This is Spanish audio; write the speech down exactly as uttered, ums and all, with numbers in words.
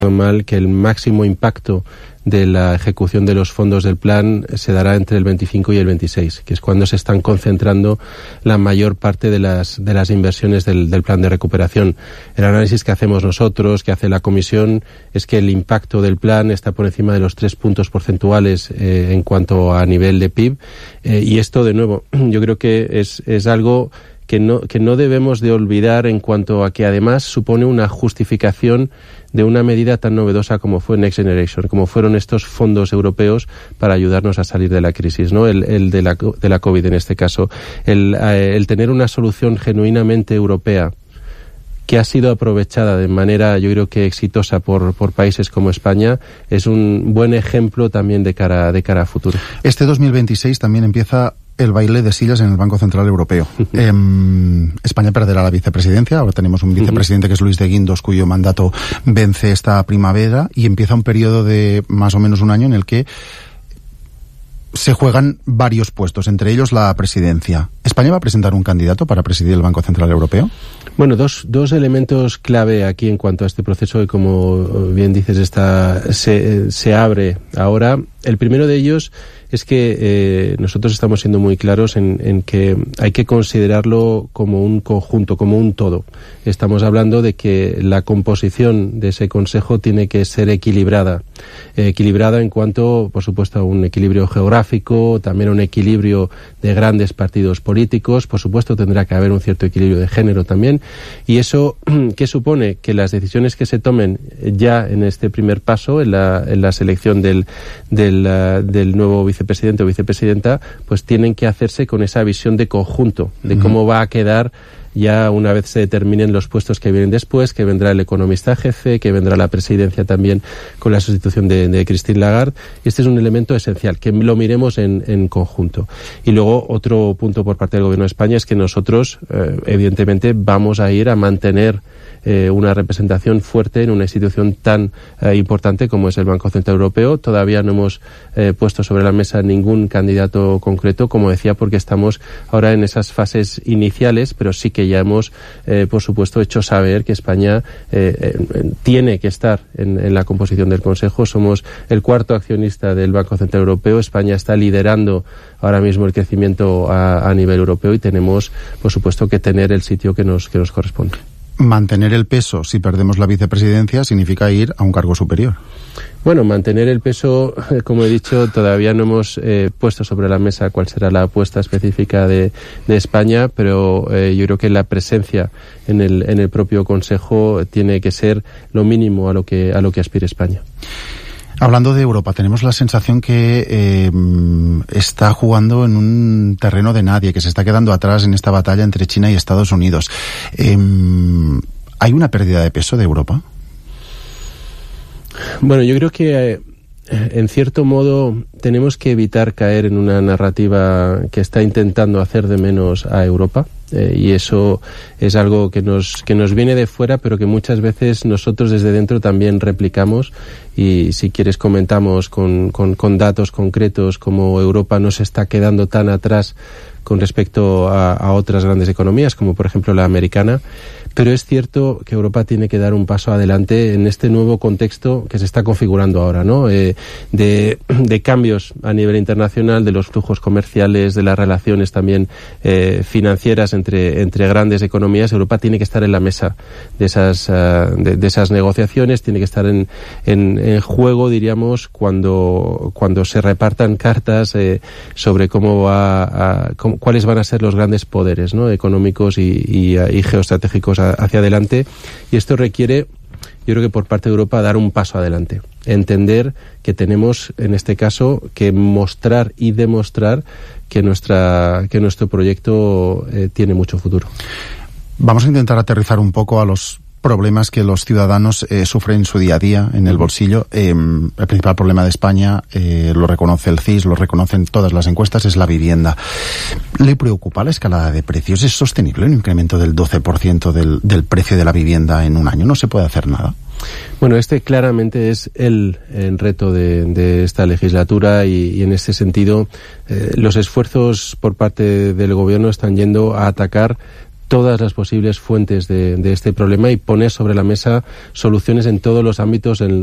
mal que el máximo impacto de la ejecución de los fondos del plan se dará entre el veinticinco y el veintiséis, que es cuando se están concentrando la mayor parte de las de las inversiones del, del plan de recuperación. El análisis que hacemos nosotros, que hace la Comisión, es que el impacto del plan está por encima de los tres puntos porcentuales eh, en cuanto a nivel de P I B, eh, y esto, de nuevo, yo creo que es, es algo que no, que no debemos de olvidar en cuanto a que además supone una justificación de una medida tan novedosa como fue Next Generation, como fueron estos fondos europeos para ayudarnos a salir de la crisis, ¿no? El, el de la, de la COVID en este caso. El, eh, el tener una solución genuinamente europea que ha sido aprovechada de manera, yo creo que exitosa por, por países como España, es un buen ejemplo también de cara, de cara a futuro. Este dos mil veintiséis también empieza el baile de sillas en el Banco Central Europeo. eh, España perderá la vicepresidencia. Ahora tenemos un vicepresidente que es Luis de Guindos, cuyo mandato vence esta primavera, y empieza un periodo de más o menos un año en el que se juegan varios puestos, entre ellos la presidencia. ¿España va a presentar un candidato para presidir el Banco Central Europeo? Bueno, dos, dos elementos clave aquí en cuanto a este proceso que, como bien dices, está, se, se abre ahora. El primero de ellos es que eh, nosotros estamos siendo muy claros en, en que hay que considerarlo como un conjunto, como un todo. Estamos hablando de que la composición de ese Consejo tiene que ser equilibrada. Eh, equilibrada en cuanto, por supuesto, a un equilibrio geográfico, también un equilibrio de grandes partidos políticos. Por supuesto, tendrá que haber un cierto equilibrio de género también. Y eso, ¿qué supone? Que las decisiones que se tomen ya en este primer paso, en la, en la selección del, del, uh, del nuevo vicepresidente o vicepresidenta, pues tienen que hacerse con esa visión de conjunto, de cómo va a quedar ya una vez se determinen los puestos que vienen después, que vendrá el economista jefe, que vendrá la presidencia también con la sustitución de, de Christine Lagarde. Este es un elemento esencial, que lo miremos en, en conjunto. Y luego otro punto por parte del Gobierno de España es que nosotros, eh, evidentemente, vamos a ir a mantener Eh, una representación fuerte en una institución tan eh, importante como es el Banco Central Europeo. Todavía no hemos eh, puesto sobre la mesa ningún candidato concreto, como decía, porque estamos ahora en esas fases iniciales, pero sí que ya hemos, eh, por supuesto, hecho saber que España eh, eh, tiene que estar en, en la composición del Consejo. Somos el cuarto accionista del Banco Central Europeo. España está liderando ahora mismo el crecimiento a, a nivel europeo y tenemos, por supuesto, que tener el sitio que nos, que nos corresponde. Mantener el peso, si perdemos la vicepresidencia, significa ir a un cargo superior. Bueno, mantener el peso, como he dicho, todavía no hemos eh, puesto sobre la mesa cuál será la apuesta específica de, de España, pero eh, yo creo que la presencia en el, en el propio Consejo tiene que ser lo mínimo a lo que, a lo que aspire España. Hablando de Europa, tenemos la sensación que eh, está jugando en un terreno de nadie, que se está quedando atrás en esta batalla entre China y Estados Unidos. Eh, ¿Hay una pérdida de peso de Europa? Bueno, yo creo que eh, en cierto modo tenemos que evitar caer en una narrativa que está intentando hacer de menos a Europa. Eh, y eso es algo que nos que nos viene de fuera, pero que muchas veces nosotros desde dentro también replicamos, y si quieres comentamos con, con, con datos concretos cómo Europa no se está quedando tan atrás con respecto a, a otras grandes economías, como por ejemplo la americana. Pero es cierto que Europa tiene que dar un paso adelante en este nuevo contexto que se está configurando ahora, ¿no? Eh, de, de cambios a nivel internacional, de los flujos comerciales, de las relaciones también eh, financieras entre, entre grandes economías. Europa tiene que estar en la mesa de esas, uh, de, de esas negociaciones, tiene que estar en, en, en juego, diríamos, cuando, cuando se repartan cartas eh, sobre cómo va a, cómo, cuáles van a ser los grandes poderes, ¿no? Económicos y, y, y geoestratégicos hacia adelante, y esto requiere, yo creo que por parte de Europa, dar un paso adelante, entender que tenemos en este caso que mostrar y demostrar que nuestra que nuestro proyecto eh, tiene mucho futuro. Vamos a intentar aterrizar un poco a los problemas que los ciudadanos eh, sufren en su día a día, en el bolsillo. Eh, el principal problema de España, eh, lo reconoce el C I S, lo reconocen todas las encuestas, es la vivienda. ¿Le preocupa la escalada de precios? ¿Es sostenible un incremento del doce por ciento del, del precio de la vivienda en un año? ¿No se puede hacer nada? Bueno, este claramente es el, el reto de, de esta legislatura, y, y en este sentido eh, los esfuerzos por parte del Gobierno están yendo a atacar todas las posibles fuentes de, de este problema y poner sobre la mesa soluciones en todos los ámbitos en,